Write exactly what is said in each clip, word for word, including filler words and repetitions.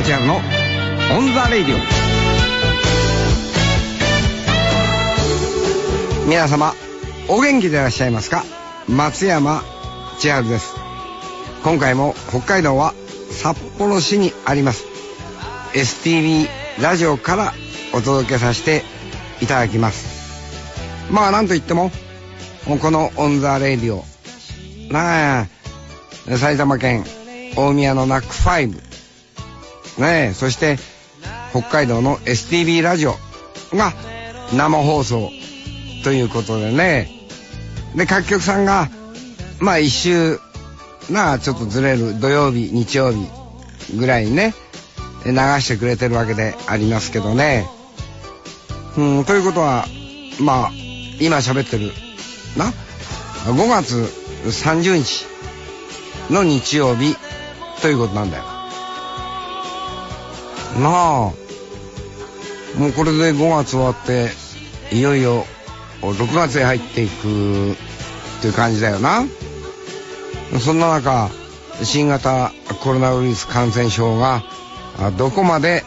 山千春のオンザレイディオ。皆様お元気でいらっしゃいますか。松山千春です。今回も北海道は札幌市にあります エスティービー ラジオからお届けさせていただきます。まあなんといってもこのオンザレイディオなあ、埼玉県大宮のナックファイブねえ、そして北海道の エスティービー ラジオが生放送ということでね。で各局さんがまあ一週なあちょっとずれる土曜日日曜日ぐらいにね流してくれてるわけでありますけどね。うんということはまあ今喋ってるなごがつさんじゅうにちの日曜日ということなんだよなあ。もうこれでごがつ終わっていよいよろくがつへ入っていくっていう感じだよな。そんな中新型コロナウイルス感染症がどこまで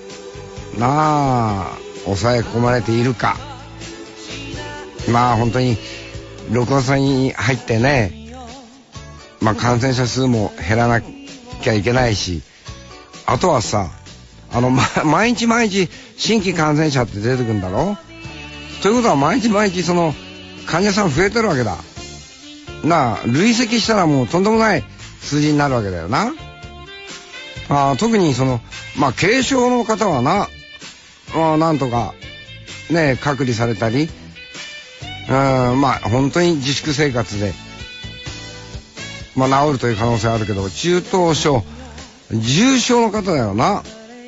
なあ抑え込まれているか。まあ本当にろくがつに入ってね、まあ感染者数も減らなきゃいけないし、あとはさあの、ま、毎日毎日新規感染者って出てくるんだろ。ということは毎日毎日その患者さん増えてるわけだなあ。累積したらもうとんでもない数字になるわけだよな。あ特にそのまあ軽症の方はな、あなんとかね隔離されたり、うんまあ本当に自粛生活でまあ治るという可能性あるけど、中等症重症の方だよな。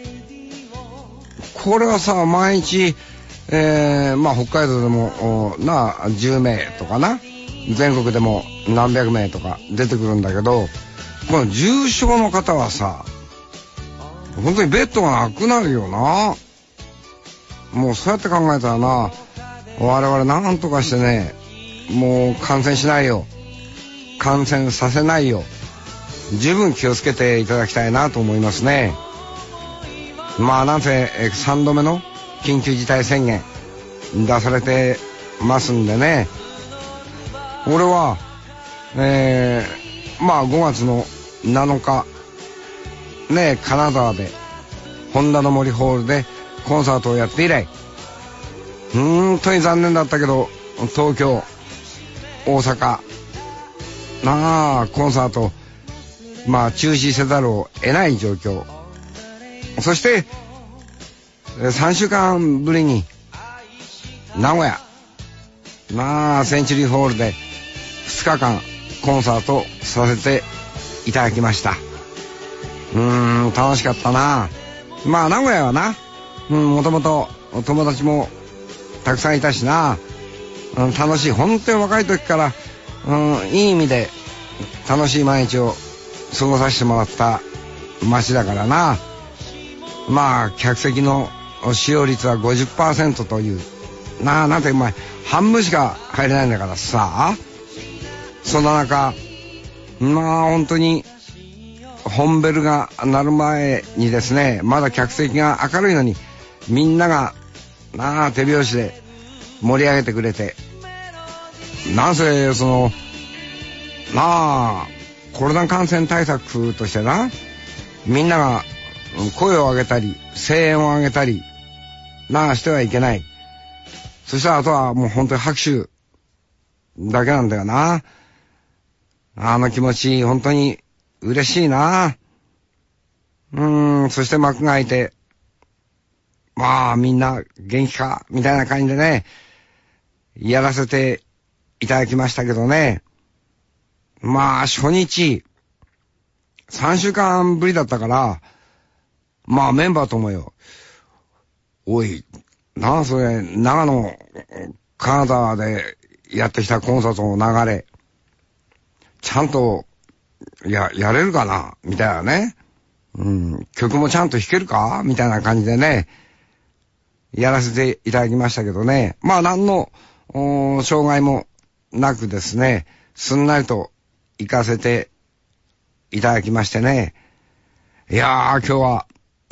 これはさ毎日、えー、まあ北海道でもなじゅうめいとかな、全国でも何百名とか出てくるんだけど、この重症の方はさ本当にベッドがなくなるよな。もうそうやって考えたらな、我々なんとかしてねもう感染しないよ、感染させないよ十分気をつけていただきたいなと思いますね。まあなんせさんどめの緊急事態宣言出されてますんでね。俺はえー、まあごがつのなのかね金沢でホンダの森ホールでコンサートをやって以来本当に残念だったけど、東京大阪なあコンサートまあ中止せざるを得ない状況。そしてさんしゅうかんぶりに名古屋まあセンチュリーホールでふつかかんコンサートさせていただきました。うーん楽しかったな。まあ名古屋はな、うん、もともと友達もたくさんいたしな、うん、楽しい本当に若い時から、うん、いい意味で楽しい毎日を過ごさせてもらった街だからな。まあ客席の使用率は ごじゅっパーセント というなあ、なんてお前半分しか入れないんだからさ。そんな中まあ本当に本ベルが鳴る前にですね、まだ客席が明るいのにみんながなあ手拍子で盛り上げてくれて、なんせそのなあコロナ感染対策としてな、みんなが声を上げたり声援を上げたりなあしてはいけない。そしたらあとはもう本当に拍手だけなんだよな。あの気持ち本当に嬉しいな。うーんそして幕が開いてまあみんな元気かみたいな感じでねやらせていただきましたけどね。まあ初日さんしゅうかんぶりだったからまあメンバーともよ、おいなあそれ長野金沢でやってきたコンサートの流れちゃんとややれるかなみたいなね、うん、曲もちゃんと弾けるかみたいな感じでねやらせていただきましたけどね。まあ何の障害もなくですねすんなりと行かせていただきましてね。いやー今日は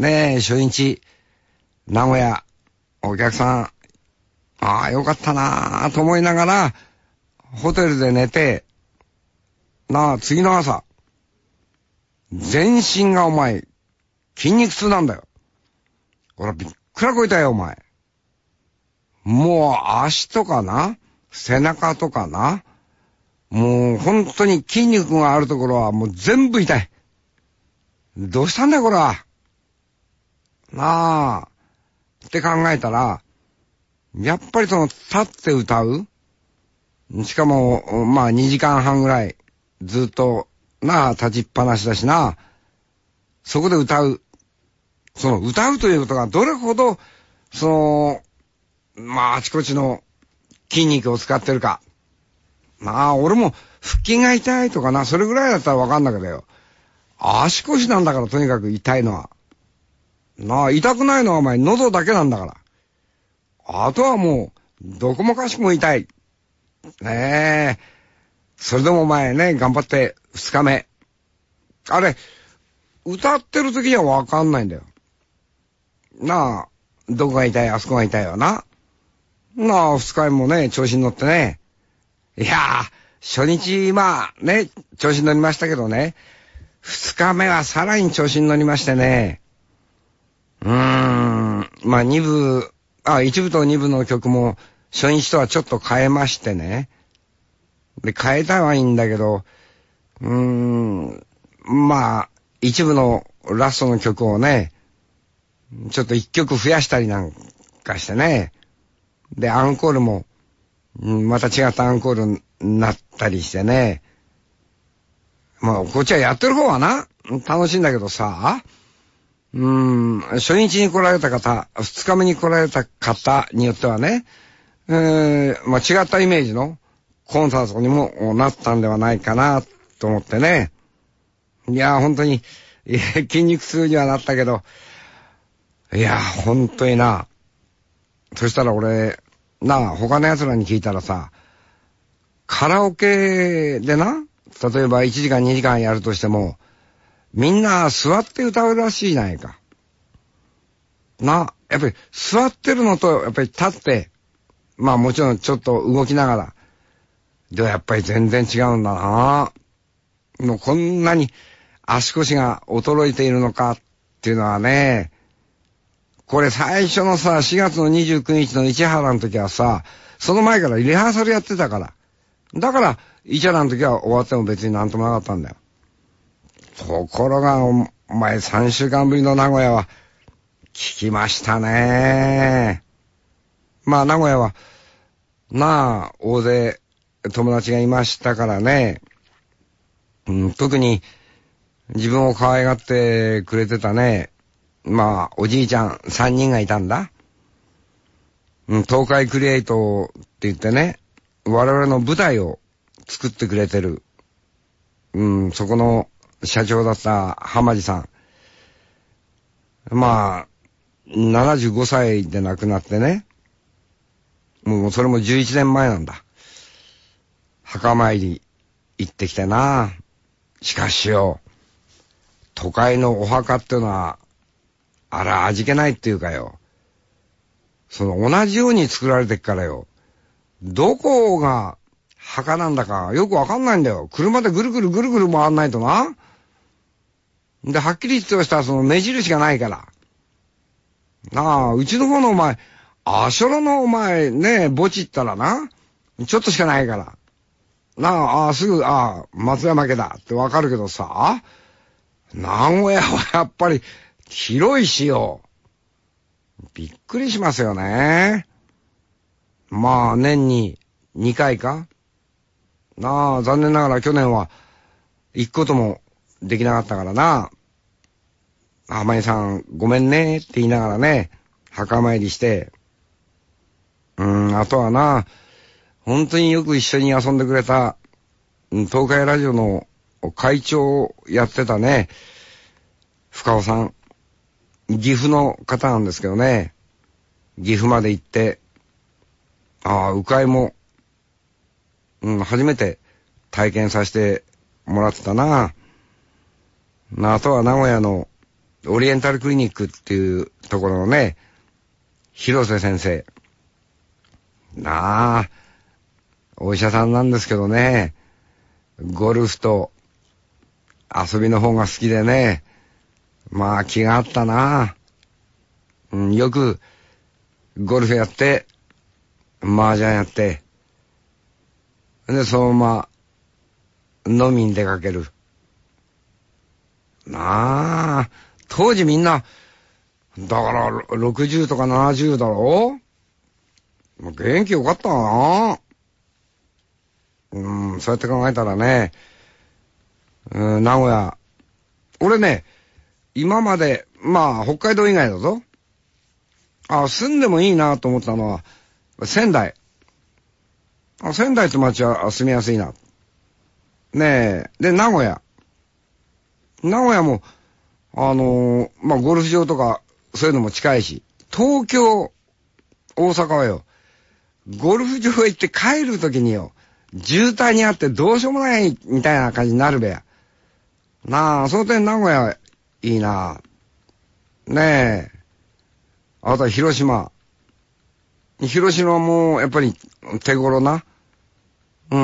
ねえ、初日、名古屋、お客さん、ああ、よかったなぁと思いながら、ホテルで寝て、なあ、次の朝、全身がお前、筋肉痛なんだよ。ほら、びっくらこいたよ、お前。もう、足とかな、背中とかな、もう、本当に筋肉があるところはもう全部痛い。どうしたんだよ、これは。なあ、って考えたら、やっぱりその、立って歌う、しかも、まあにじかんはんぐらい、ずっと、なあ、立ちっぱなしだしな、そこで歌う。その、歌うということがどれほど、その、まあ、あちこちの筋肉を使ってるか。まあ、俺も腹筋が痛いとかな、それぐらいだったらわかんなけどよ。足腰なんだから、とにかく痛いのは。なあ、痛くないのはお前、喉だけなんだから。あとはもう、どこもかしこも痛い。ねえ。それでもお前ね、頑張って二日目。あれ、歌ってる時にはわかんないんだよ。なあ、どこが痛い、あそこが痛いわな。なあ、二日目もね、調子に乗ってね。いやー、初日、まあね、調子に乗りましたけどね。二日目はさらに調子に乗りましてね。うーん、まあ二部、あ、一部と二部の曲も初日とはちょっと変えましてね。で、変えたはいいんだけど、うーん、まあ、一部のラストの曲をね、ちょっと一曲増やしたりなんかしてね。で、アンコールも、また違ったアンコールになったりしてね。まあ、こっちはやってる方はな、楽しいんだけどさ、うーん、初日に来られた方、二日目に来られた方によってはね、えー、まあ違ったイメージのコンサートにもなったんではないかなと思ってね。いや、本当に、筋肉痛にはなったけど、いや、本当にな。そしたら俺、なあ、他の奴らに聞いたらさ、カラオケでな、例えばいちじかんにじかんやるとしても、みんな座って歌うらしいじゃないか。な、やっぱり座ってるのと、やっぱり立って、まあもちろんちょっと動きながら、ではやっぱり全然違うんだな。もうこんなに足腰が衰えているのかっていうのはね、これ最初のさ、しがつのにじゅうくにちの市原の時はさ、その前からリハーサルやってたから。だから、市原の時は終わっても別になんともなかったんだよ。ところが、お前さんしゅうかんぶりの名古屋は、聞きましたね。まあ名古屋は、まあ、大勢友達がいましたからね。うん、特に自分を可愛がってくれてたね。まあ、おじいちゃんさんにんがいたんだ。うん、東海クリエイトって言ってね、我々の舞台を作ってくれてる。うん、そこの社長だった浜地さん。まあ、ななじゅうごさいで亡くなってね。もうそれもじゅういちねんまえなんだ。墓参り行ってきてな。しかしよ、都会のお墓ってのは、あら、味気ないっていうかよ。その同じように作られてっからよ。どこが墓なんだかよくわかんないんだよ。車でぐるぐるぐるぐる回んないとな。で、はっきりとしたその目印がないから。なあ、うちの方のお前、あしょらのお前ね、墓地行ったらな、ちょっとしかないから。なあ、あすぐ、ああ、松山家だってわかるけどさ、名古屋はやっぱり広いしよ。びっくりしますよね。まあ、年ににかいかなあ、残念ながら去年は行くこともできなかったからな。浜井さん、ごめんねって言いながらね、墓参りして、うーん、あとはな、本当によく一緒に遊んでくれた、東海ラジオの会長をやってたね、深尾さん。岐阜の方なんですけどね、岐阜まで行って、ああ、鵜飼も、うん、初めて体験させてもらってたな。あとは名古屋のオリエンタルクリニックっていうところのね、広瀬先生。なあ、お医者さんなんですけどね、ゴルフと遊びの方が好きでね、まあ気があったな。うん、よくゴルフやって、麻雀やって、で、そのまま飲みに出かける。なあ、当時みんな、だからろくじゅうとかななじゅうだろ？元気よかったな。うん、そうやって考えたらね、うん、名古屋。俺ね、今まで、まあ、北海道以外だぞ。あ、住んでもいいなと思ったのは、仙台。あ、仙台って街は住みやすいな。ねえ。で、名古屋。名古屋も、あのー、まあ、ゴルフ場とか、そういうのも近いし。東京、大阪はよ、ゴルフ場へ行って帰るときによ、渋滞にあってどうしようもないみたいな感じになるべや。なあ、その点名古屋いいな。ねえ。あとは広島。広島もやっぱり手頃な、うん、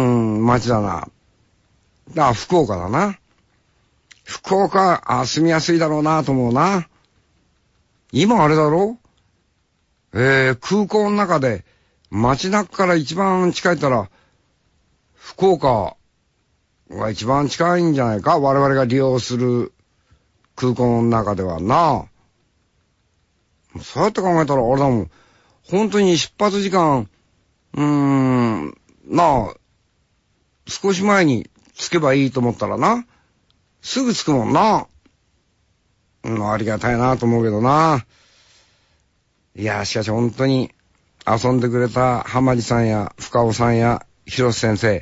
街だな。だから福岡だな。福岡、あ、住みやすいだろうなと思うな。今あれだろ？えー、空港の中で街中から一番近いったら、福岡が一番近いんじゃないか？我々が利用する空港の中ではな。そうやって考えたらあれだもん。本当に出発時間、うーん、なあ、少し前に着けばいいと思ったらな。すぐ着くもんな。うん、ありがたいなと思うけどな。いや、しかし本当に遊んでくれた浜地さんや深尾さんや広瀬先生。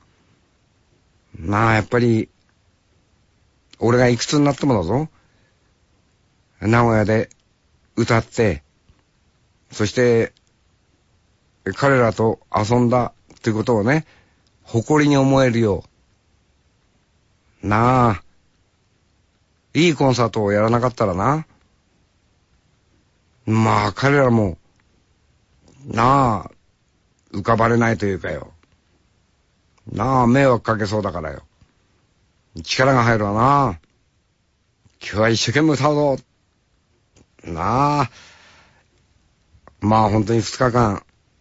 まあ、やっぱり、俺がいくつになってもだぞ。名古屋で歌って、そして、彼らと遊んだっていうことをね、誇りに思えるよう。なあ、いいコンサートをやらなかったらな。まあ、彼らも、なあ、浮かばれないというかよ。なあ、迷惑かけそうだからよ。力が入るわな。今日は一生懸命歌うぞ。なあ。まあ本当に二日間、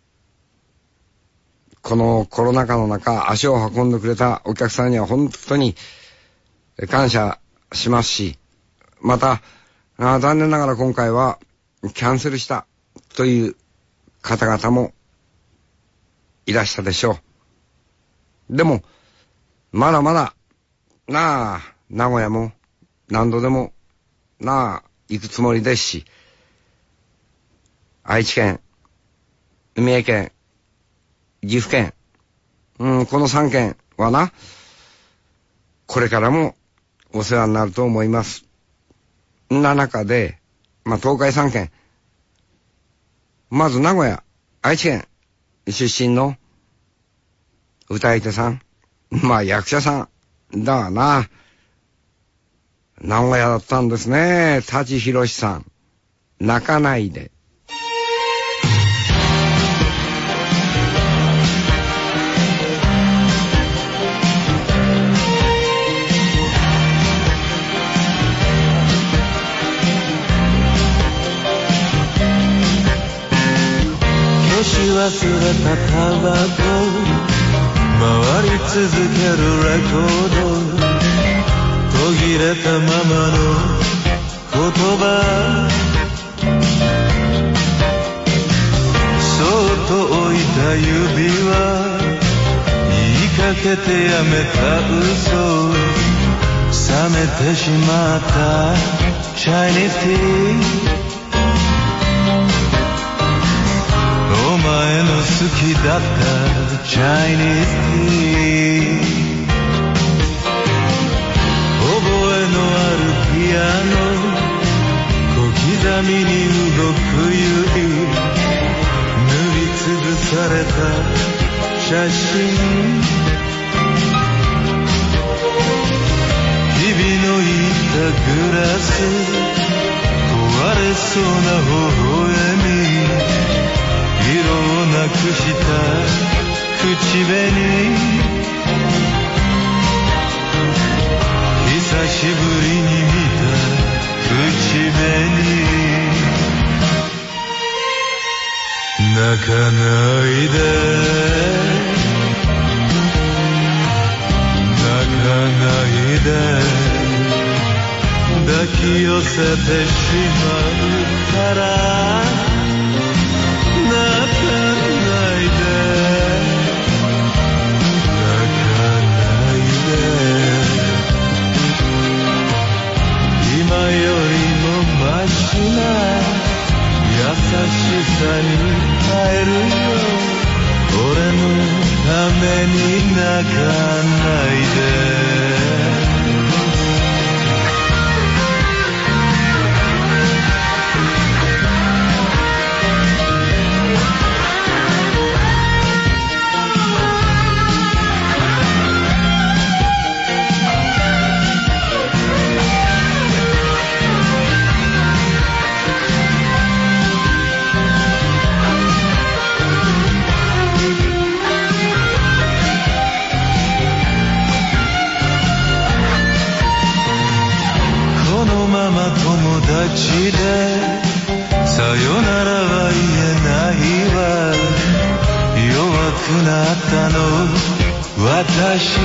このコロナ禍の中、足を運んでくれたお客さんには本当に感謝しますし、また、あ残念ながら今回はキャンセルしたという方々もいらしたでしょう。でも、まだまだ、なあ、名古屋も何度でも、なあ、行くつもりですし、愛知県、三重県、岐阜県、うん、このさん県はな、これからもお世話になると思います。な中で、まあ、東海さん県、まず名古屋、愛知県出身の歌い手さん、まあ役者さんだわな。名古屋だったんですね。舘ひろしさん、泣かないで。 消し忘れたタバコ、回り続けるレコード、途切れたままの言葉、そっと置いた指は言いかけてやめた嘘、冷めてしまったチャイニーズティー、お前の好きだったチャイニーズティー、覚えのあるピアノ、小刻みに動く指、塗りつぶされた写真、ひびのいたグラス、 割れそうな微笑み、色をなくした口紅、久しぶりに見た口紅、泣かないで泣かないで抱き寄せてしまうから泣かないで泣かないで、今よりもマシな優しさに会えるよ、俺のために泣かないで。友達でさよならは言えないわ、弱くなったの私、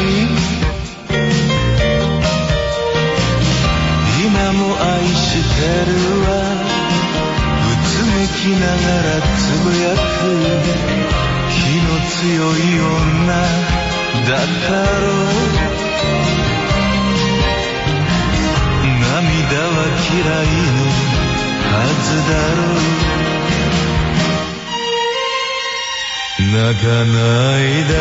今も愛してるわ、うつむきながらつぶやく、気の強い女だったろう、涙は嫌いのはずだろう、泣かないで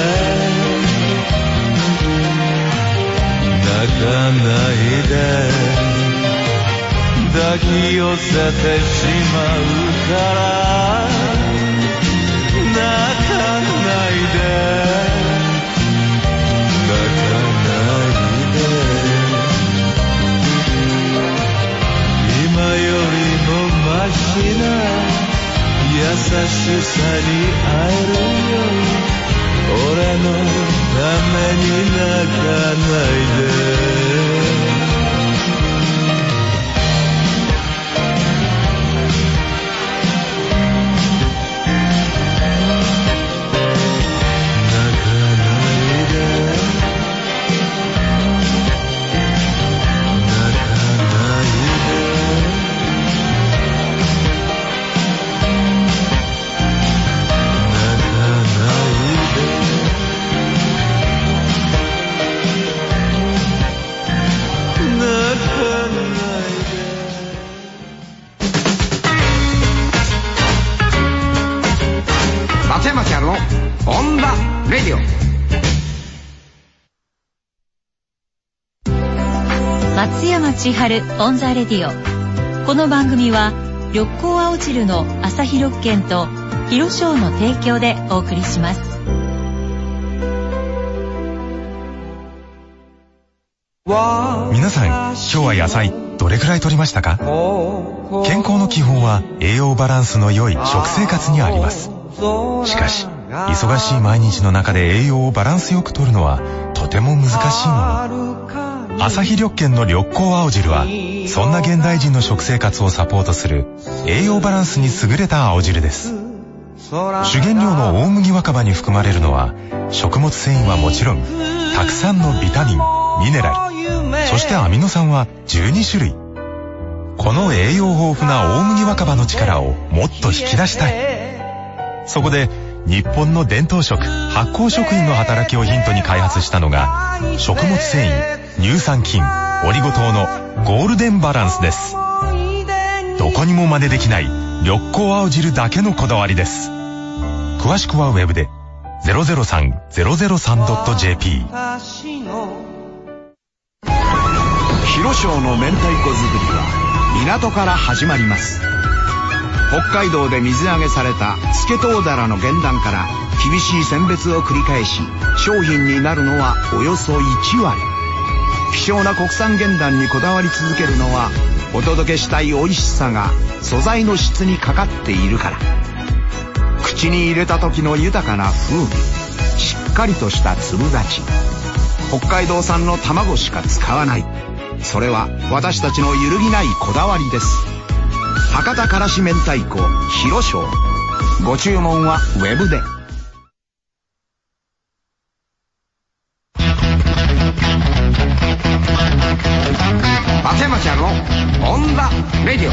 泣かないで抱き寄せてしまうから泣かないで泣かないで、今よりもマシな優しさに会えるよ、俺のために泣かないで。 松山千春のオンダレディオ。 松山千春オンザレディオ。この番組は緑光青汁の朝日緑券と広商の提供でお送りします。 皆さん、今日は野菜どれくらい摂りましたか？健康の基本は栄養バランスの良い食生活にあります。しかし、忙しい毎日の中で栄養をバランスよく摂るのはとても難しいもの。朝日緑券の緑光青汁はそんな現代人の食生活をサポートする栄養バランスに優れた青汁です。主原料の大麦若葉に含まれるのは食物繊維はもちろん、たくさんのビタミン、ミネラル、そしてアミノ酸はじゅうにしゅるい。この栄養豊富な大麦若葉の力をもっと引き出したい。そこで日本の伝統食、発酵食品の働きをヒントに開発したのが食物繊維、乳酸菌、オリゴ糖のゴールデンバランスです。どこにも真似できない緑光青汁だけのこだわりです。詳しくはウェブで ゼロゼロさん ゼロゼロさん ドット ジェーピー。 広商の明太子作りは港から始まります。北海道で水揚げされたスケトウダラの原卵から厳しい選別を繰り返し、商品になるのはおよそいちわり。希少な国産原卵にこだわり続けるのはお届けしたい美味しさが素材の質にかかっているから。口に入れた時の豊かな風味、しっかりとした粒立ち、北海道産の卵しか使わない。それは私たちの揺るぎないこだわりです。博多からし明太子ひろしょう。ご注文はウェブで。 松山千春のオンザレディオ。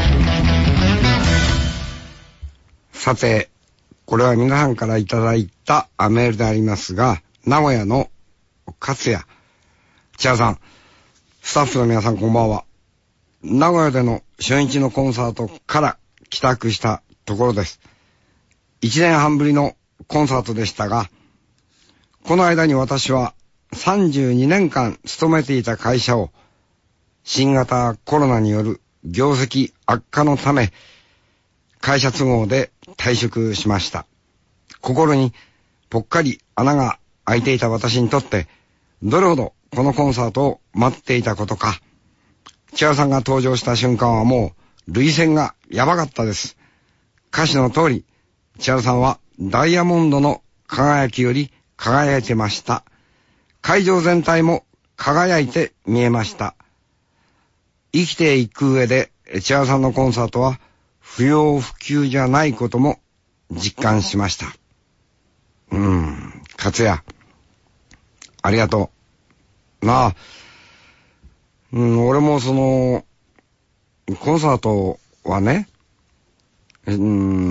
さて、これは皆さんからいただいたメールでありますが、名古屋の勝也千春さん、スタッフの皆さんこんばんは。名古屋での初日のコンサートから帰宅したところです。一年半ぶりのコンサートでしたが、この間に私はさんじゅうにねんかん勤めていた会社を新型コロナによる業績悪化のため会社都合で退職しました。心にぽっかり穴が開いていた私にとってどれほどこのコンサートを待っていたことか。千春さんが登場した瞬間はもう涙腺がやばかったです。歌詞の通り千春さんはダイヤモンドの輝きより輝いてました。会場全体も輝いて見えました。生きていく上で千春さんのコンサートは不要不急じゃないことも実感しました。うーん、勝也ありがとうなあ。うん、俺もそのコンサートはね、うん、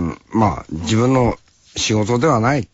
まあ自分の仕事ではない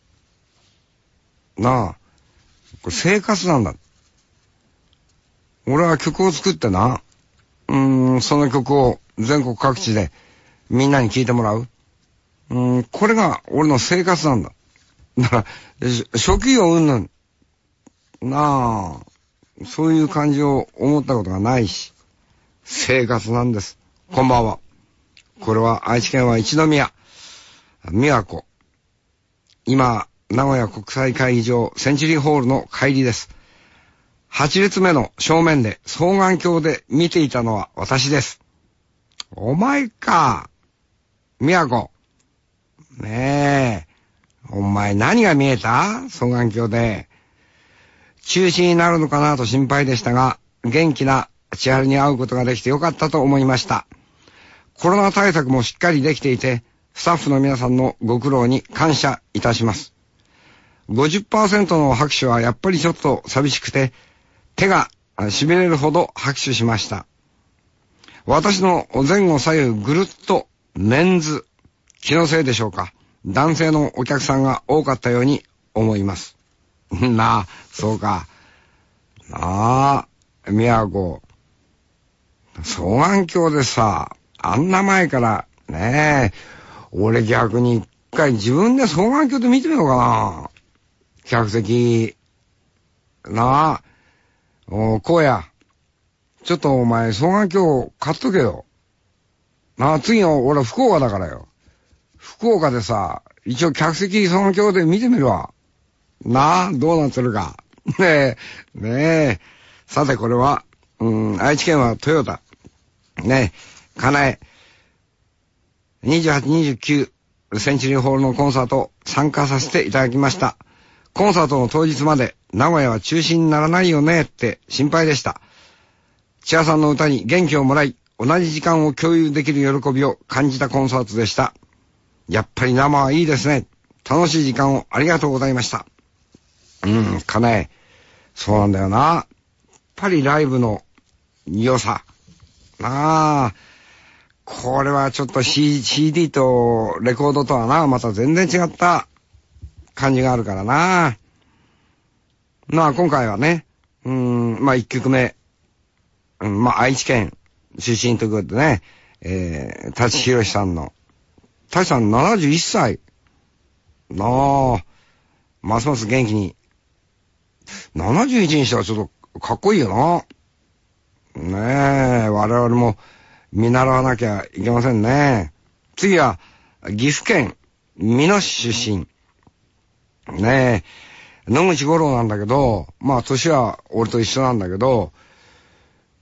なあ。これ生活なんだ。俺は曲を作ってな、うーん、その曲を全国各地でみんなに聴いてもらう。うーん、これが俺の生活なんだ。だから、職業云々なあ、そういう感じを思ったことがないし、生活なんです。こんばんは。これは愛知県は一宮、宮古。今、名古屋国際会議場センチュリーホールの帰りです。八列目の正面で双眼鏡で見ていたのは私です。お前か。宮古。ねえ。お前何が見えた？双眼鏡で。中止になるのかなと心配でしたが、元気な千春に会うことができてよかったと思いました。コロナ対策もしっかりできていて、スタッフの皆さんのご苦労に感謝いたします。ごじゅっパーセント の拍手はやっぱりちょっと寂しくて、手が痺れるほど拍手しました。私の前後左右ぐるっとメンズ、気のせいでしょうか。男性のお客さんが多かったように思います。なあ、そうか。なあ、宮古。双眼鏡でさ、あんな前からねえ、俺逆に一回自分で双眼鏡で見てみようかな。客席。なあ、お荒野。ちょっとお前双眼鏡買っとけよ。なあ、次の俺福岡だからよ。福岡でさ、一応客席双眼鏡で見てみるわ。なあ、どうなってるか。ねえ、ねえ。さてこれは、うん、愛知県はトヨタ。ねえ、かなえ。にじゅうはち、にじゅうきゅう、センチュリーホールのコンサート参加させていただきました。コンサートの当日まで名古屋は中止にならないよねって心配でした。千葉さんの歌に元気をもらい、同じ時間を共有できる喜びを感じたコンサートでした。やっぱり生はいいですね。楽しい時間をありがとうございました。うん、かなえ。そうなんだよな。やっぱりライブの良さ。なあ。これはちょっと シーディー とレコードとはな、また全然違った感じがあるからな。まあ今回はね、うーん、まあ一曲目、うん、まあ愛知県出身ということでね、えー、舘ひろしさんの、舘さんななじゅういっさい。なあ、ますます元気に。ななじゅういちにしてはちょっとかっこいいよな。ねえ、我々も見習わなきゃいけませんね。次は、岐阜県美濃市出身。ねえ、野口五郎なんだけど、まあ年は俺と一緒なんだけど、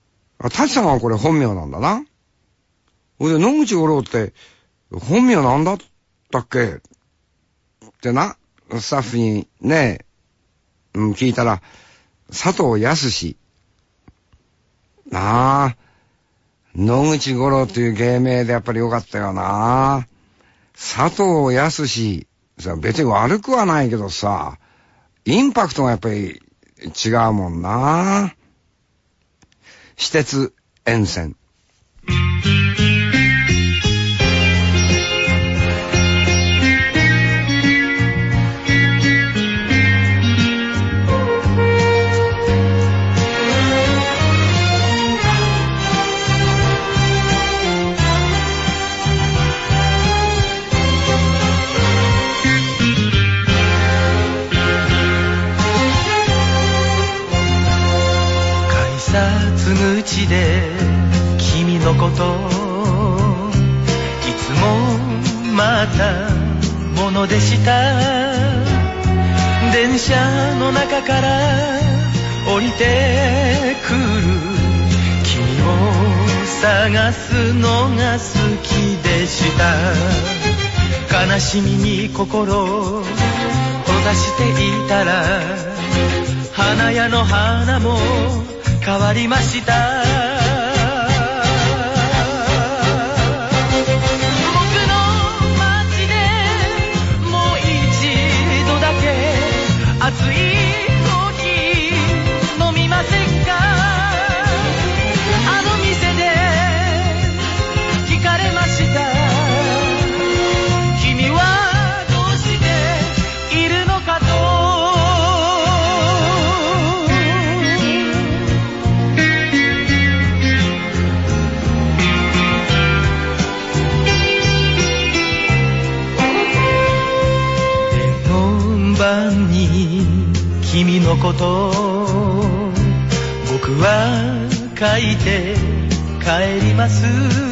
舘さんはこれ本名なんだな。ほいで、野口五郎って本名なんだったっけってな、スタッフにね、うん、聞いたら、佐藤康。なあ、野口五郎っていう芸名でやっぱりよかったよな。佐藤康。別に悪くはないけどさ、インパクトがやっぱり違うもんな。私鉄沿線。 口で君のこといつもまたものでした。電車の中から降りてくる君を探すのが好きでした。悲しみに心を閉ざしていたら花屋の花も変わりました。僕の街でもう一度だけ熱いコーヒー飲みませんか。あの店で聞かれました。君はどうしているのかと。君のこと僕は書いて帰ります。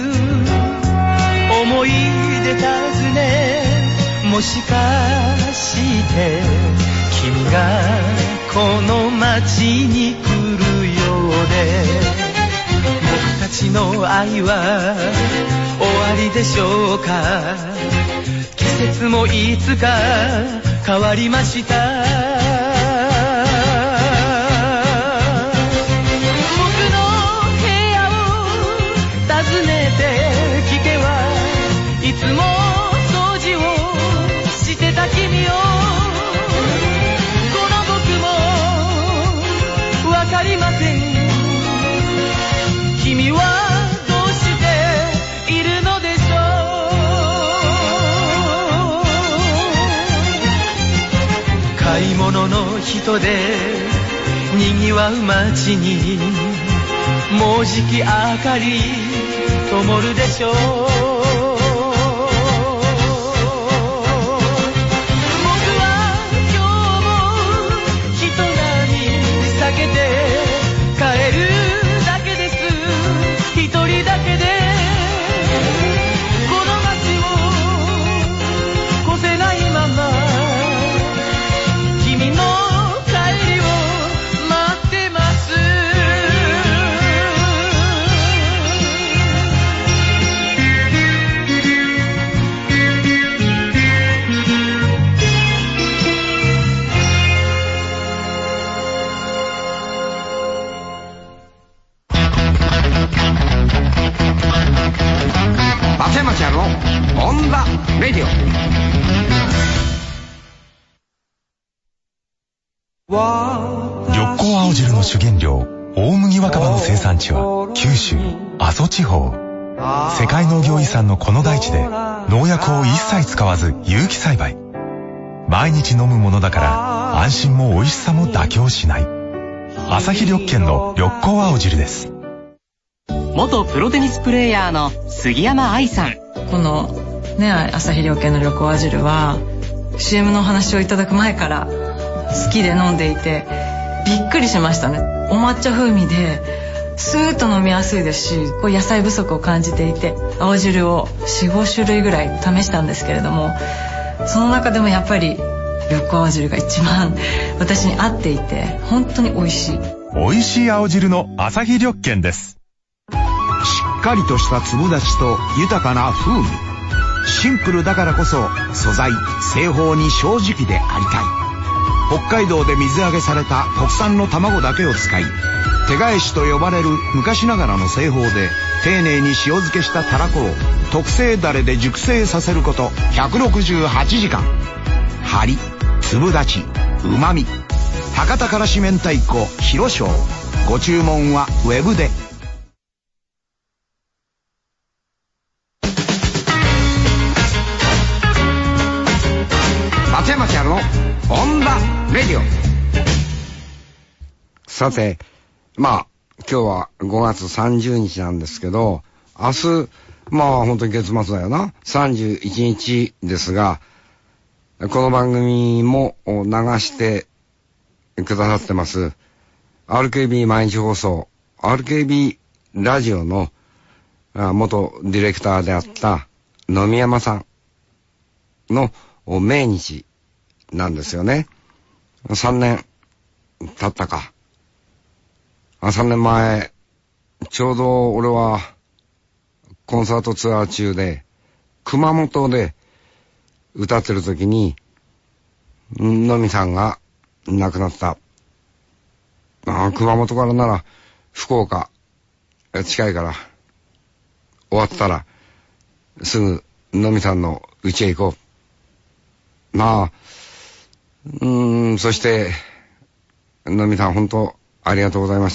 思い出尋ねもしかして君がこの街に来るようで僕たちの愛は終わりでしょうか。季節もいつか変わりました。いつも掃除をしてた君をこの僕もわかりません。君はどうしているのでしょう。買い物の人で賑わう街にもうじき明かり灯るでしょう。帰るだけです。一人だけでこの街を越せないまま君の帰りを待ってます。 松山千春のオンザレディオ。 緑光青汁の主原料大麦若葉の生産地は九州阿蘇地方。世界農業遺産のこの大地で農薬を一切使わず有機栽培。毎日飲むものだから安心も美味しさも妥協しない。朝日緑見の緑光青汁です。 元プロテニスプレーヤーの杉山愛さん。 このね、朝日緑見の緑光青汁は シーエム のお話をいただく前から好きで飲んでいてびっくりしましたね。お抹茶風味でスーッと飲みやすいですし、こう野菜不足を感じていて青汁を よん,ご 種類ぐらい試したんですけれども、その中でもやっぱり緑光青汁が一番私に合っていて本当に美味しい。 美味しい青汁の朝日緑見です。 っかりとした粒立ちと豊かな風味。シンプルだからこそ素材、製法に正直でありたい。北海道で水揚げされた国産の卵だけを使い、手返しと呼ばれる昔ながらの製法で丁寧に塩漬けしたたらこを特製ダレで熟成させることひゃくろくじゅうはちじかん。張り、粒立ち、旨味。博多からし明太子広翔。ご注文はウェブで。 松山千春のオンダレディオ。さて、まあ今日はごがつさんじゅうにちなんですけど、明日まあ本当に月末だよな、さんじゅういちにちですが、この番組も流してくださってます アールケービー 毎日放送 アールケービー ラジオの元ディレクターであった野見山さんの命日なんですよね。さんねん経ったか。さんねんまえ、ちょうど俺はコンサートツアー中で熊本で歌ってる時に野見さんが亡くなった。あ、熊本からなら福岡近いから、終わったらすぐ野見さんの家へ行こう。まあ、うーん、そして野見さん本当ありがとうございました。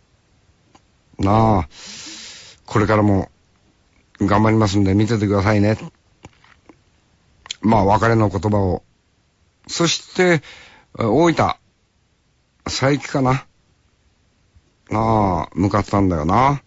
なあ、これからも頑張りますんで見ててくださいね。まあ別れの言葉を。そして大分佐伯かな、なあ向かったんだよな。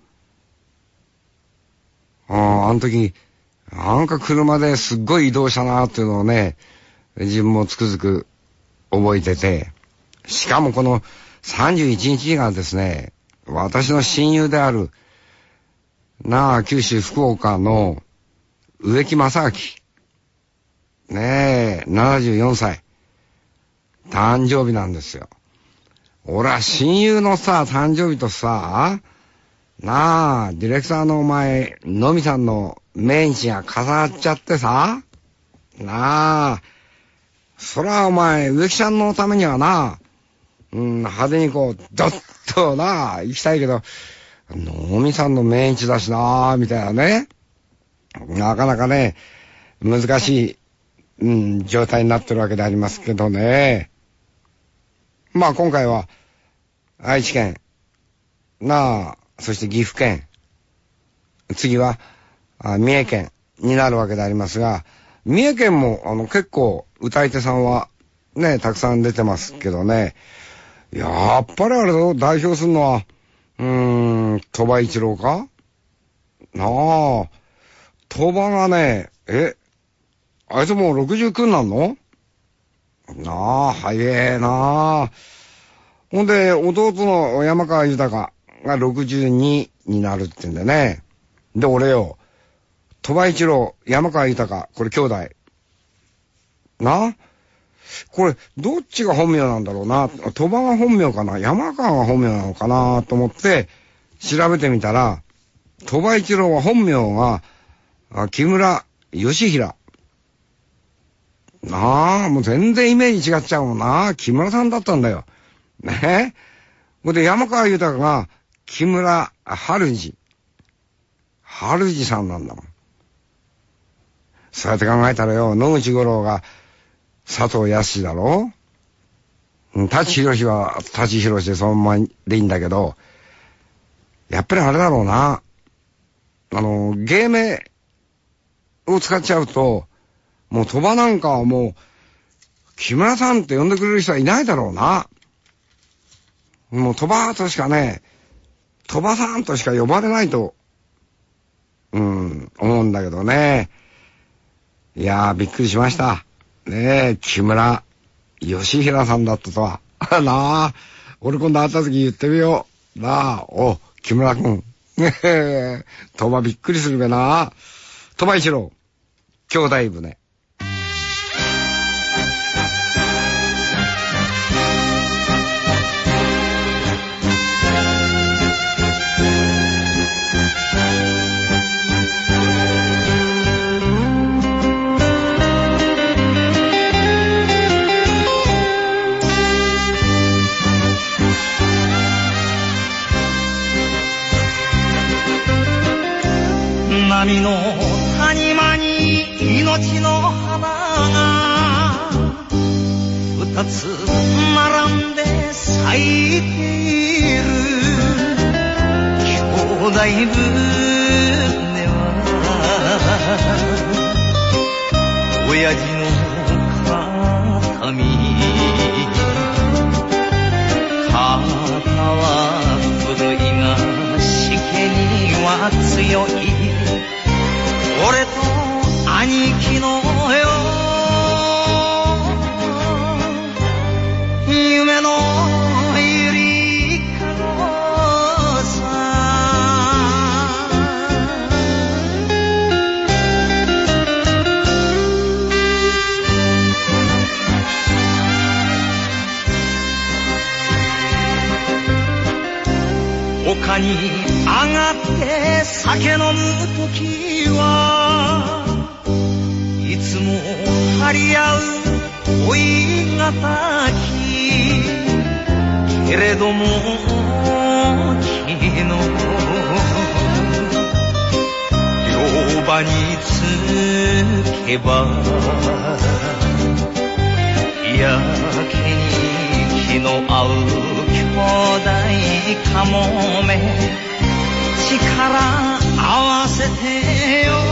ああ、あの時なんか車ですっごい移動したなっていうのをね、自分もつくづく覚えてて、しかもこのさんじゅういちにちがですね、私の親友であるなあ九州福岡の植木正明ねえななじゅうよんさい誕生日なんですよ。俺は親友のさ誕生日とさ、なあディレクターのお前のみさんの命日が重なっちゃってさ、なあそらお前植木ちゃんのためにはな、うん、派手にこうドッとな行きたいけど、のみさんの命日だしなみたいなね、なかなかね難しい、うん、状態になってるわけでありますけどね。まあ今回は愛知県なあ、そして岐阜県、次はあ三重県になるわけでありますが、三重県もあの結構歌い手さんはねたくさん出てますけどね、やっぱりあれだ、代表するのはうーん鳥羽一郎かなあ。鳥羽がね、えあいつもうろくじゅうきゅうになんのなあ、早えなあ。ほんで弟の山川豊がろくじゅうにになるってんでね。で俺よ、鳥羽一郎、山川豊、これ兄弟な。これどっちが本名なんだろうな。鳥羽が本名かな、山川が本名なのかなと思って調べてみたら、鳥羽一郎は本名が木村義平なあ。もう全然イメージ違っちゃうもんな。木村さんだったんだよね。ほんで山川豊が木村春二春二さんなんだもん。そうやって考えたらよ、野口五郎が佐藤康だろ、舘ひろしは舘ひろしでそのままでいいんだけど、やっぱりあれだろうな、あの芸名を使っちゃうと、もう鳥羽なんかはもう木村さんって呼んでくれる人はいないだろうな。もう鳥羽としかね、鳥羽さんとしか呼ばれないとうん思うんだけどね。いやーびっくりしましたねえ、木村義平さんだったとはなあ。俺今度会った時言ってみようなあ。お木村くん鳥羽びっくりするべな。鳥羽一郎兄弟船。 命の花が二つ並んで咲いている兄弟船は親父の形見肩は古いがしけには強い俺と兄貴のよ夢のゆりかごさ丘に上がって酒飲むときはいつも張り合う恋がたきけれども昨日両場につけばやけに気の合う兄弟かもめ力合わせてよ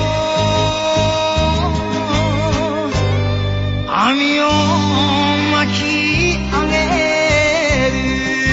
網を巻き上げる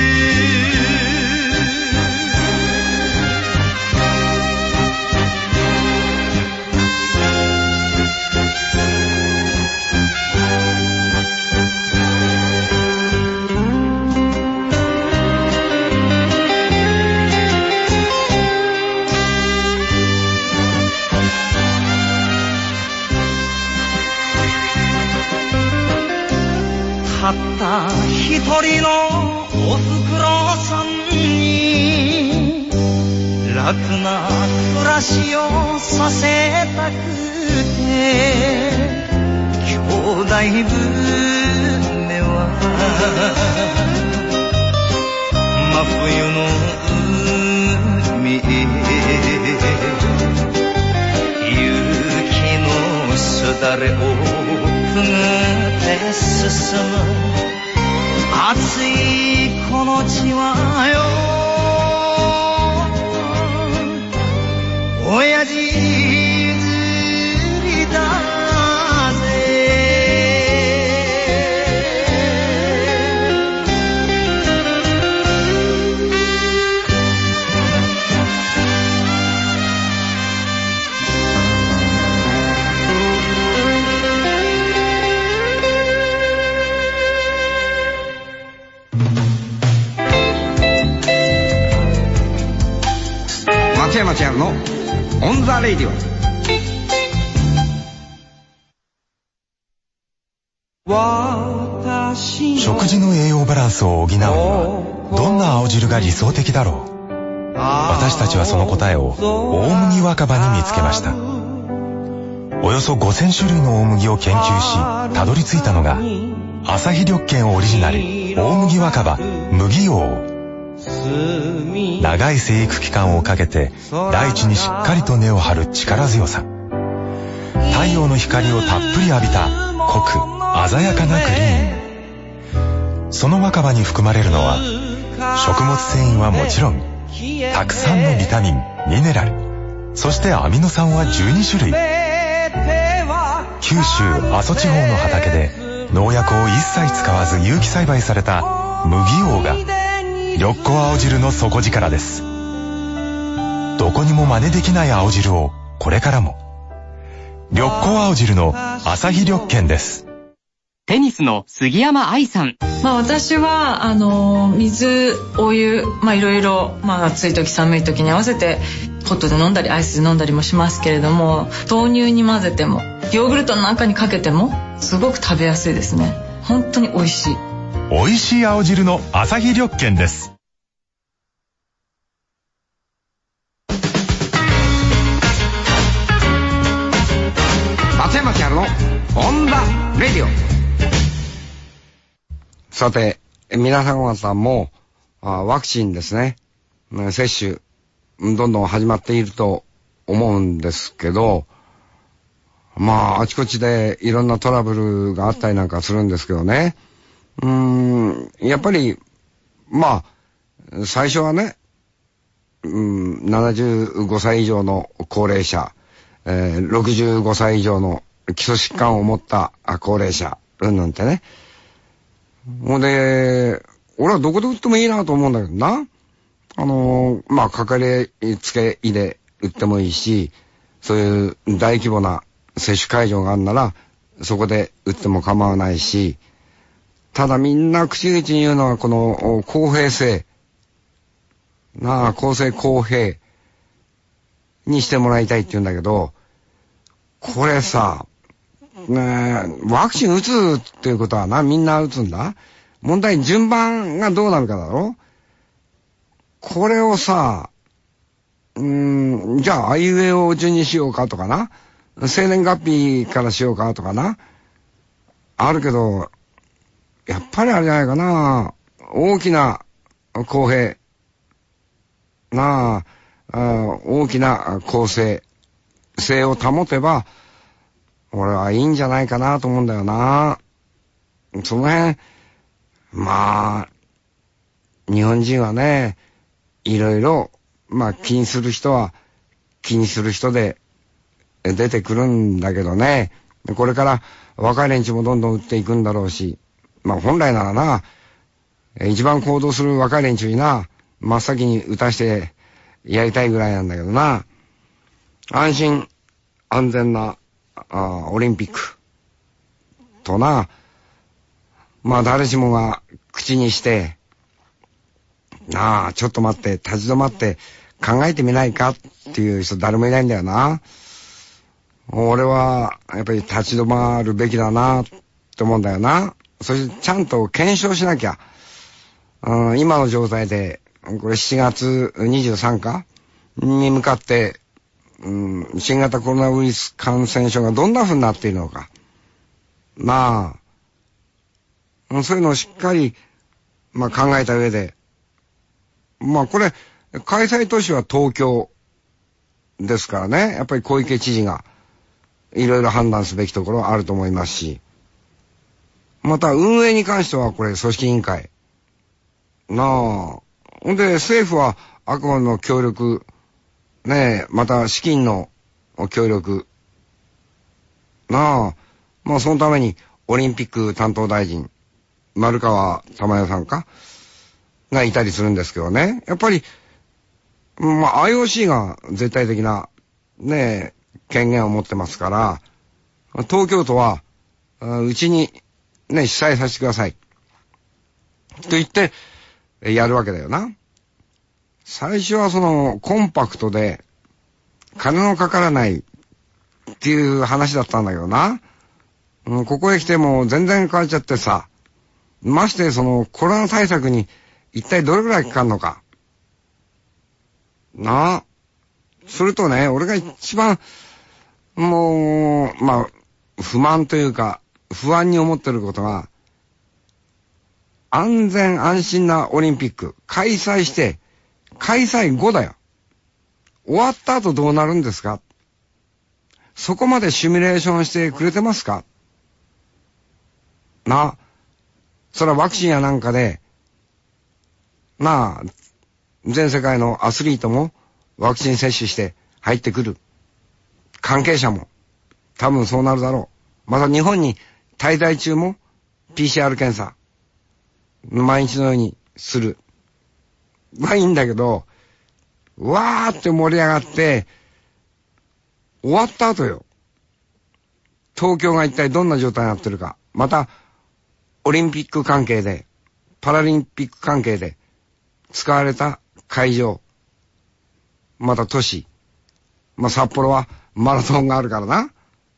たった一人のおふくろさんに楽な暮らしをさせたくて兄弟船は真冬の海へ雪のすだれをくぐって進む暑いこの地はよ親父譲りだ松山千春のオンザレイディオ。 食事の栄養バランスを補うにはどんな青汁が理想的だろう。私たちはその答えを大麦若葉に見つけました。およそごせん種類の大麦を研究したどり着いたのが朝日緑健オリジナル大麦若葉麦王。長い生育期間をかけて大地にしっかりと根を張る力強さ、太陽の光をたっぷり浴びた濃く鮮やかなグリーン。その若葉に含まれるのは食物繊維はもちろんたくさんのビタミン、ミネラル、そしてアミノ酸はじゅうに種類。九州阿蘇地方の畑で農薬を一切使わず有機栽培された麦王が緑子青汁の底力です。どこにも真似できない青汁をこれからも。緑子青汁の朝日緑健です。 テニスの杉山愛さん。 まあ私はあの水、お湯、まあいろいろ、まあ暑い時寒い時に合わせてホットで飲んだりアイスで飲んだりもしますけれども、豆乳に混ぜてもヨーグルトの中にかけてもすごく食べやすいですね。本当に美味しい。 美味しい青汁の朝日緑健です。 松山千春のオンザレディオ。さて皆さん方もあワクチンですね、接種どんどん始まっていると思うんですけど、 まあ、あちこちでいろんなトラブルがあったりなんかするんですけどね。うーん、やっぱり、まあ、最初はね、うん、ななじゅうごさい以上の高齢者、えー、ろくじゅうごさい以上の基礎疾患を持った高齢者、うんなんてね。ほんで、俺はどこで打ってもいいなと思うんだけどな。あのー、まあ、かかりつけ医で打ってもいいし、そういう大規模な接種会場があるなら、そこで打っても構わないし、ただみんな口々に言うのはこの公平性。なあ、公正公平にしてもらいたいって言うんだけど、これさ、ねえ、ワクチン打つっていうことはな、みんな打つんだ。問題、順番がどうなるかだろ。これをさ、うーん、じゃあ、あいうえを順にしようかとかな。生年月日からしようかとかな。あるけど、やっぱりあれじゃないかな。大きな公平。なあ、あ大きな公正性を保てば、俺はいいんじゃないかなと思うんだよな。その辺、まあ、日本人はね、いろいろ、まあ気にする人は気にする人で出てくるんだけどね。これから若い連中もどんどん打っていくんだろうし、まあ本来ならな、一番行動する若い連中にな、真っ先に打たしてやりたいぐらいなんだけどな。安心安全なあオリンピックとな、まあ誰しもが口にして、なあ、ちょっと待って、立ち止まって考えてみないかっていう人誰もいないんだよな。俺はやっぱり立ち止まるべきだなって思うんだよな。そしてちゃんと検証しなきゃ。うん、今の状態で、これしちがつにじゅうさんかに向かって、うん、新型コロナウイルス感染症がどんな風になっているのか。まあ、そういうのをしっかり、まあ考えた上で、まあこれ、開催都市は東京ですからね。やっぱり小池知事がいろいろ判断すべきところはあると思いますし。また運営に関してはこれ組織委員会。なあ。ほんで政府はあくまでも協力。ねえ、また資金の協力。なあ。まあそのためにオリンピック担当大臣、丸川珠代さんかがいたりするんですけどね。やっぱり、まあ アイオーシー が絶対的なね、権限を持ってますから、東京都は、うちにね、主催させてください。と言って、やるわけだよな。最初はその、コンパクトで、金のかからないっていう話だったんだけどな。うん、ここへ来ても全然変わっちゃってさ、ましてその、コロナ対策に一体どれくらいかかるのか。なあ。それとね、俺が一番、もう、まあ、不満というか、不安に思ってることが、安全安心なオリンピック、開催して、開催後だよ。終わった後どうなるんですか？そこまでシミュレーションしてくれてますか？なあ。それはワクチンやなんかで、まあ、全世界のアスリートもワクチン接種して入ってくる。関係者も多分そうなるだろう。また日本に滞在中も ピーシーアール 検査毎日のようにする。まあいいんだけど、わーって盛り上がって終わった後よ。東京が一体どんな状態になってるか。またオリンピック関係でパラリンピック関係で使われた会場、また都市、まあ札幌はマラソンがあるからな。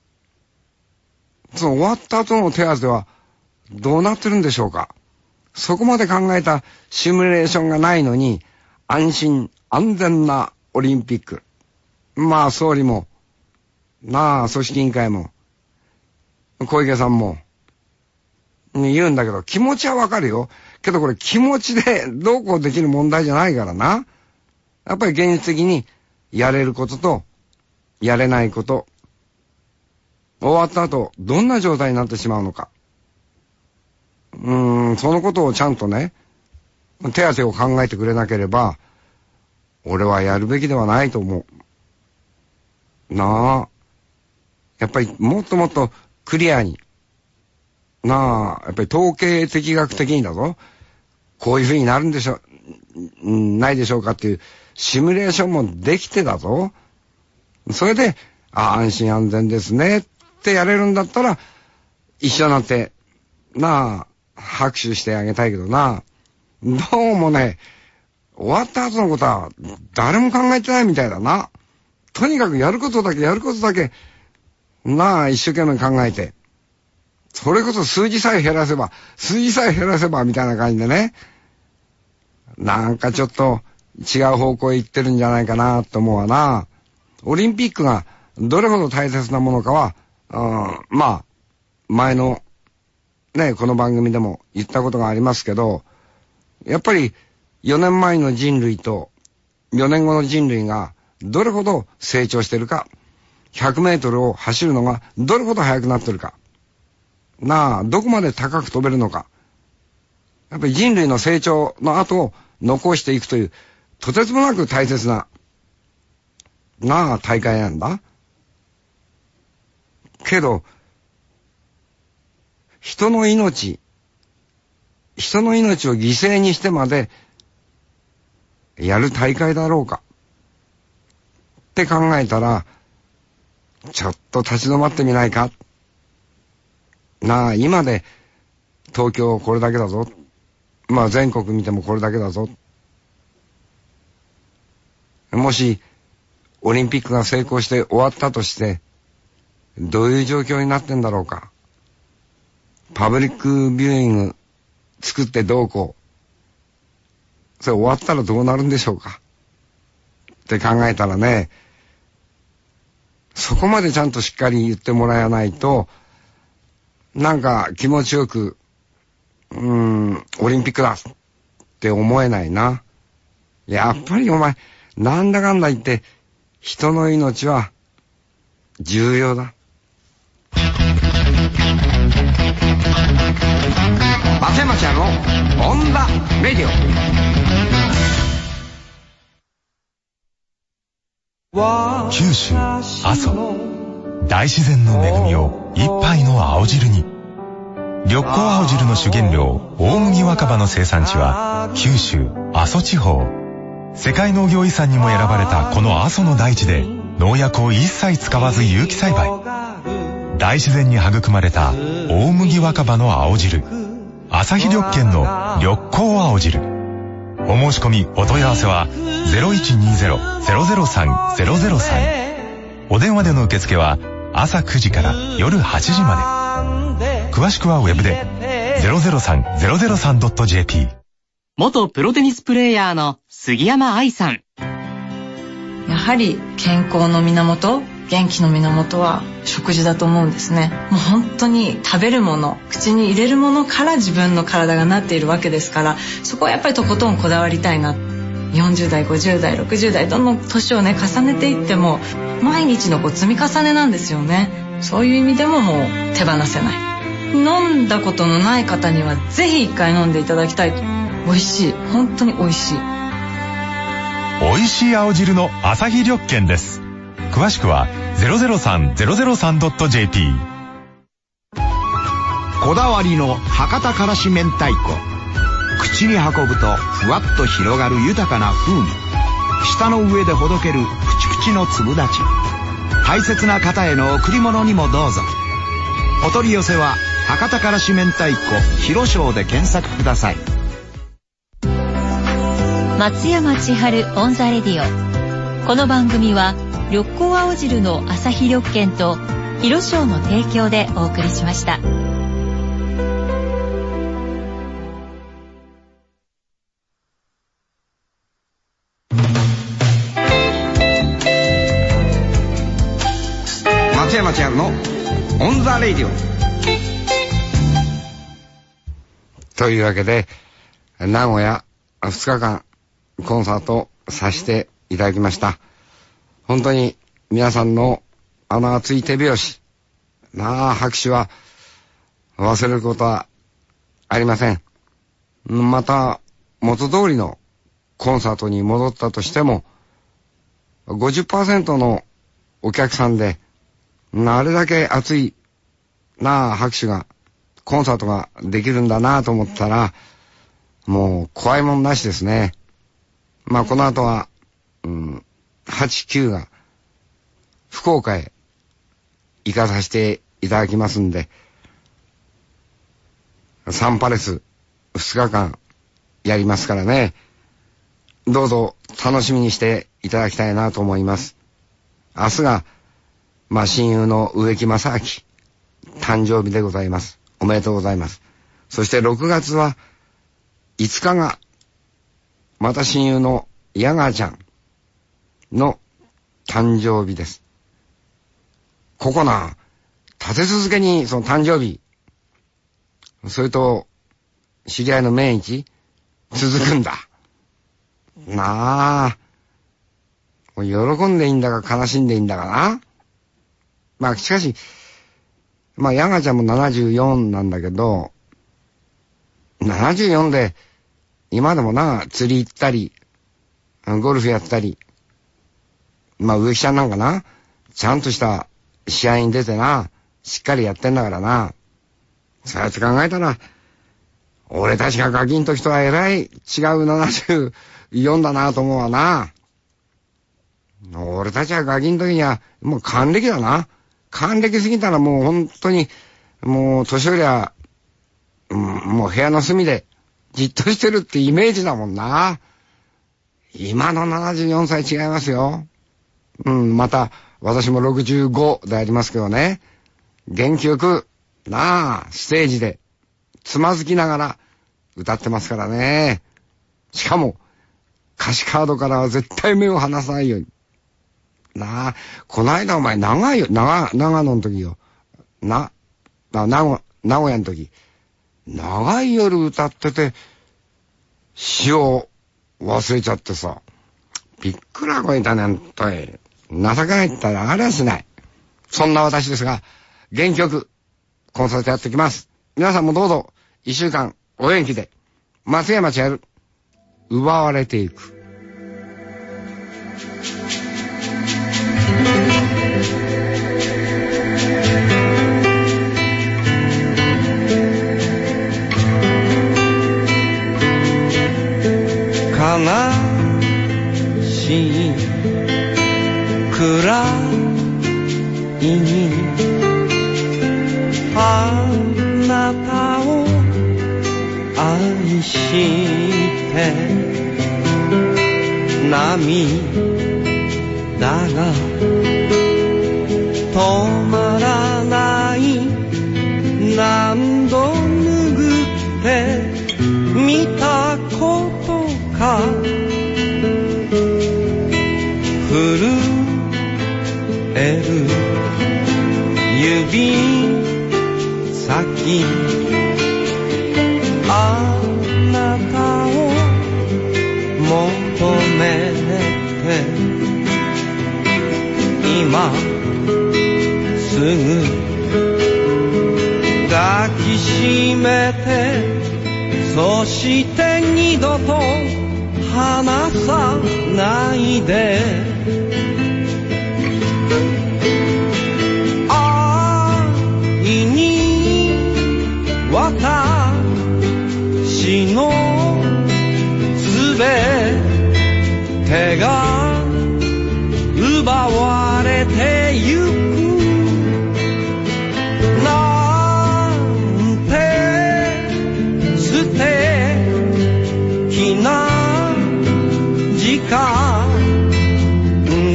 その終わった後の手当てはどうなってるんでしょうか。そこまで考えたシミュレーションがないのに、安心安全なオリンピック。まあ総理も、なあ組織委員会も、小池さんも、言うんだけど、気持ちはわかるよ。けどこれ気持ちでどうこうできる問題じゃないからな。やっぱり現実的にやれることと、やれないこと。 終わった後、どんな状態になってしまうのか。うーん、そのことをちゃんとね、手当てを考えてくれなければ、俺はやるべきではないと思う。なあ。やっぱりもっともっとクリアに。なあ、やっぱり統計的学的にだぞ。こういう風になるんでしょ、ないでしょうかっていうシミュレーションもできてだぞ。それで、あ、安心安全ですねってやれるんだったら、一緒になって、なあ、拍手してあげたいけどな。どうもね、終わった後のことは誰も考えてないみたいだな。とにかくやることだけやることだけ、なあ、一生懸命考えて。それこそ数字さえ減らせば、数字さえ減らせばみたいな感じでね。なんかちょっと違う方向へ行ってるんじゃないかなと思うわな。オリンピックがどれほど大切なものかは、うん、まあ、前のね、この番組でも言ったことがありますけど、やっぱりよねんまえの人類とよねんごの人類がどれほど成長してるか、ひゃくメートルを走るのがどれほど速くなってるか、なあ、どこまで高く飛べるのか。やっぱり人類の成長の後を残していくという、とてつもなく大切な、なあ、大会なんだ。けど、人の命、人の命を犠牲にしてまで、やる大会だろうか。って考えたら、ちょっと立ち止まってみないか。なあ、今で、東京これだけだぞ。まあ全国見てもこれだけだぞ。もし、オリンピックが成功して終わったとして、どういう状況になってんだろうか。パブリックビューイング作ってどうこう。それ終わったらどうなるんでしょうか。って考えたらね、そこまでちゃんとしっかり言ってもらわないと、なんか気持ちよく、うーん、オリンピックだって思えないな。やっぱりお前、なんだかんだ言って、人の命は重要だ。松山ちゃんのオンザレディオ。九州阿蘇、大自然の恵みを一杯の青汁に。緑光青汁の主原料大麦若葉の生産地は九州阿蘇地方。世界農業遺産にも選ばれたこの阿蘇の大地で農薬を一切使わず有機栽培。大自然に育まれた大麦若葉の青汁、アサヒ緑健の緑光青汁。お申し込みお問い合わせは ゼロいちにゼロ ゼロゼロさん ゼロゼロさん。お電話での受付は朝くじから夜はちじまで。詳しくはウェブで ゼロゼロさん ゼロゼロさん ドット ジェーピー。 元プロテニスプレーヤーの杉山愛さん。 やはり健康の源、元気の源は食事だと思うんですね。もう本当に食べるもの、口に入れるものから自分の体がなっているわけですから、そこはやっぱりとことんこだわりたいな。よんじゅう代、ごじゅう代、ろくじゅう代、どんどん年をね重ねていっても毎日のこう積み重ねなんですよね。そういう意味でももう手放せない。飲んだことのない方にはぜひ一回飲んでいただきたい。美味しい、本当に美味しい。 美味しい青汁のアサヒ緑健です。詳しくは ゼロゼロさん ゼロゼロさん ドット ジェーピー。 こだわりの博多からし明太子。口に運ぶとふわっと広がる豊かな風味。舌の上でほどけるプチプチの粒立ち。大切な方への贈り物にもどうぞ。お取り寄せは博多からし明太子広商で検索ください。 松山千春オンザレディオ。この番組は緑光青汁のアサヒ緑健と広商の提供でお送りしました。 松山千春のオンザレディオというわけで、名古屋ふつかかんコンサートさせていただきました。本当に皆さんのあの熱い手拍子、 なあ、拍手は忘れることはありません。また、元通りのコンサートに戻ったとしても、ごじゅっパーセント のお客さんで、あれだけ熱いなあ拍手が、コンサートができるんだなあと思ったら、もう怖いもんなしですね。まあこの後は、うん、はち、きゅうが福岡へ行かさせていただきますんで、サンパレスふつかかんやりますからね。どうぞ楽しみにしていただきたいなと思います。明日が、まあ親友の植木正明誕生日でございます。おめでとうございます。そしてろくがつはいつかが、また親友の矢川ちゃんの誕生日です。ここな、立て続けにその誕生日、それと知り合いの命日続くんだ。なあ、喜んでいいんだか悲しんでいいんだかな。まあしかし、まあ矢川ちゃんもななじゅうよんなんだけど、ななじゅうよんで今でもな、釣り行ったりゴルフやったり、まあ植木ちゃんなんかな、ちゃんとした試合に出てな、しっかりやってんだからな。そうやって考えたら、俺たちがガキの時とはえらい違うななじゅうよんだなと思うわな。俺たちはガキの時にはもう還暦だな。還暦過ぎたらもう本当に、もう年寄りは、うん、もう部屋の隅でじっとしてるってイメージだもんな。今のななじゅうよんさい違いますよ。うん、また私もろくじゅうごでありますけどね。元気よく、なあ、ステージでつまずきながら歌ってますからね。しかも歌詞カードからは絶対目を離さないように。なあ、こないだお前長いよ、長、長野の時よ。な、な、名古、名古屋の時。長い夜歌ってて、詩を忘れちゃってさ。びっくらこいたねんとい。情けないって言ったらありゃしない。そんな私ですが、元気よくコンサートやってきます。皆さんもどうぞ、一週間お元気で。松山千春、奪われていく。 悲しいくらいにあなたを愛して涙が止まらない。何度拭ってみたことか。震える指先、あなたを求めて今すぐ抱きしめて、そして二度と離さないで。愛に私のすべてが奪われてゆくなんて素敵な時間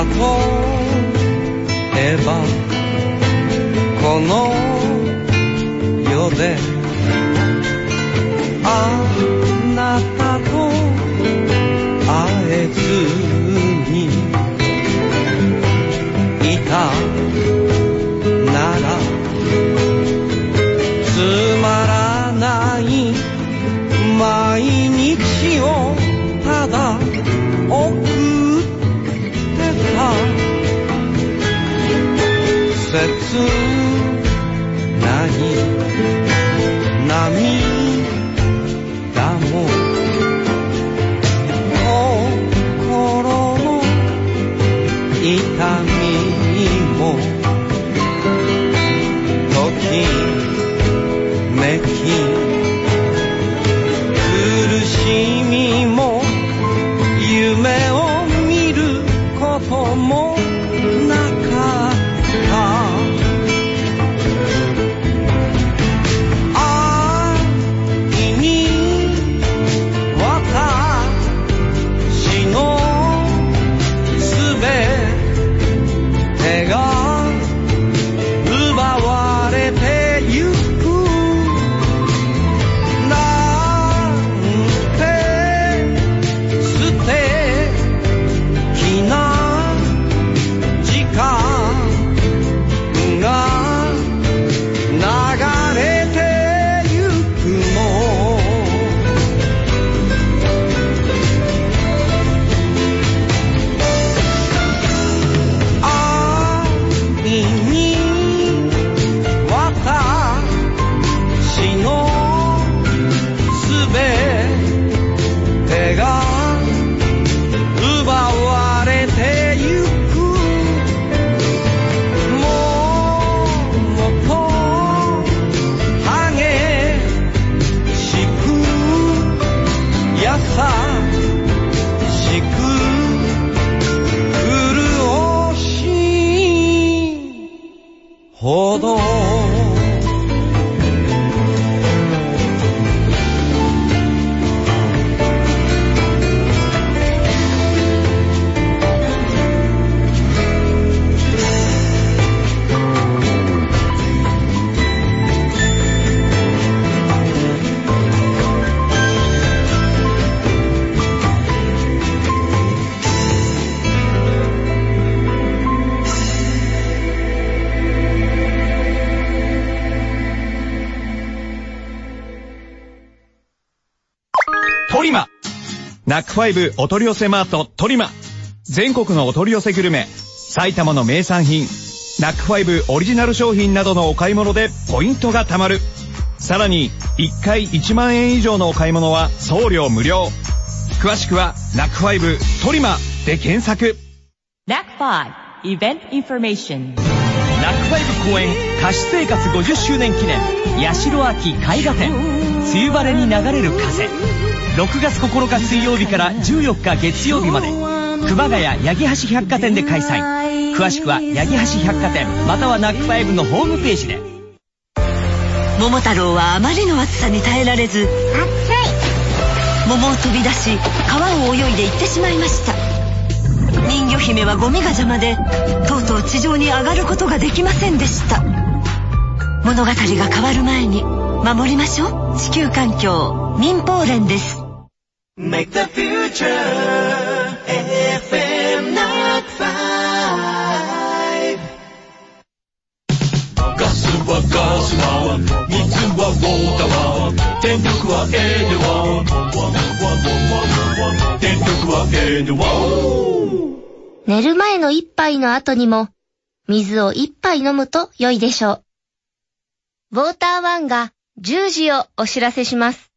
えばこの世であなたと会えずにいたならつまらない毎日をただ送ってた切ない涙も心の痛みもときめき苦しみも夢を見ることもなかった愛に私のすべてが奪われてゆくなんて素敵な時間が流れてゆくの愛に私のすべてが奪われてゆくもっと激しく優しく潤しいほどトリマナックファイブお取り寄せマートトリマ全国のお取り寄せグルメ埼玉の名産品ナックファイブオリジナル商品などのお買い物でポイントが貯まるさらにいっかいいちまんえん以上のお買い物は送料無料詳しくはナックファイブトリマで検索ナックファイブイベントインフォメーションナックファイブ公演歌手生活ごじゅっしゅうねん記念八代亜紀絵画展梅雨晴れに流れる風ろくがつここのか水曜日からじゅうよっか月曜日まで熊谷八木橋百貨店で開催詳しくは八木橋百貨店またはナックファイブのホームページで桃太郎はあまりの暑さに耐えられず暑い桃を飛び出し川を泳いで行ってしまいました人魚姫はゴミが邪魔でとうとう地上に上がることができませんでした物語が変わる前に守りましょう地球環境民放連です Make the future エフエム ナックファイブ ガスはガスは水はウォーターは電力はエネワ電力はエネワ寝る前の一杯の後にも水を一杯飲むと良いでしょう。ウォーターワンがじゅうじをお知らせします。